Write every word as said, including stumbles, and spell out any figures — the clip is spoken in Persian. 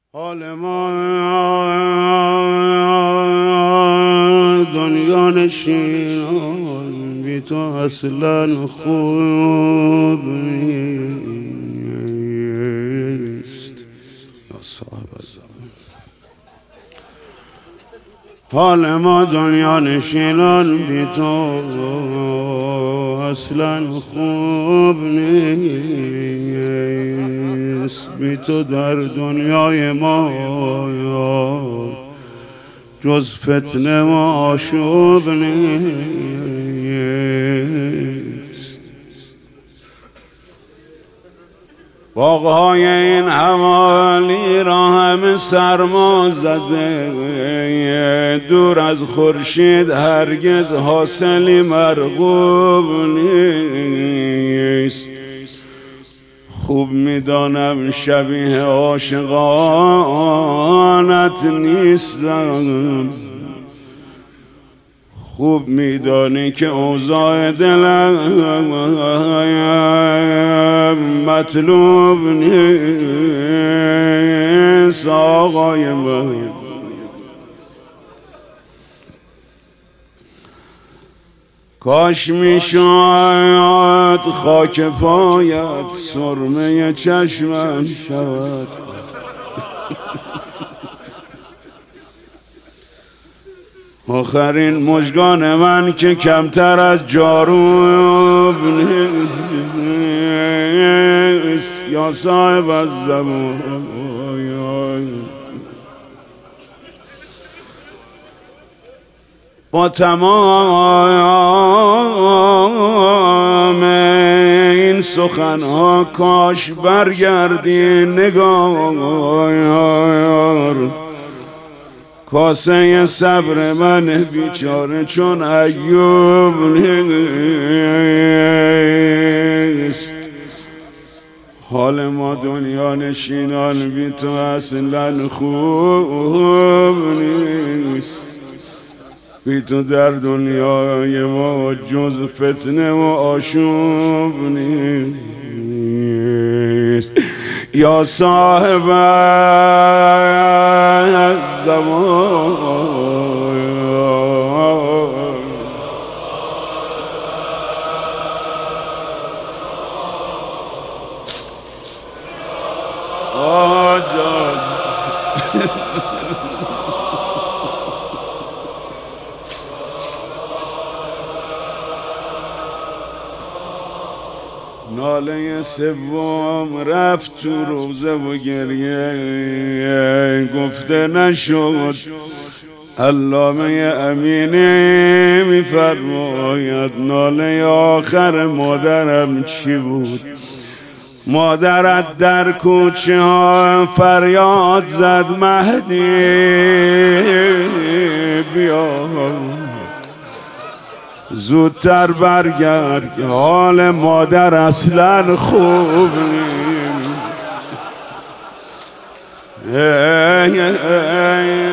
حال ما دنیا نشینان بی تو اصلا خوب نیست یا صاحب الزمان. حال ما دنیا نشینان بی تو اصلا خوب نیست. بی تو در دنیای ما جز فتنه و آشوب نیست. باغهای این حوالی را همه سرما زده، دور از خورشید هرگز حاصلی مرغوب نیست. خوب میدانم شبیه عاشقانت نیستم، خوب میدانی که اوضاع دلم مطلوب نیست. آقای من کاش میشد خاک پایت سرمه چشمم شود. آخرین مژگان من که کمتر از جاروب نیست یا صاحب الزمان. با تمام این سخنها کاش برگردی نگار، کاسه صبر من بیچاره چون ایوب نیست. حال ما دنیا نشینان بی تو اصلا خوب نیست. بی تو در دنیای ما جز فتنه و آشوب نیست یا صاحب الزمان. ناله سوم رفت تو روزه و گریه، گفته نشد علامه امینی میفرماید ناله آخر مادرم چی بود؟ مادرت در کوچه ها فریاد زد مهدی بیا زودتر برگرد، حال مادر اصلا خوب نیست.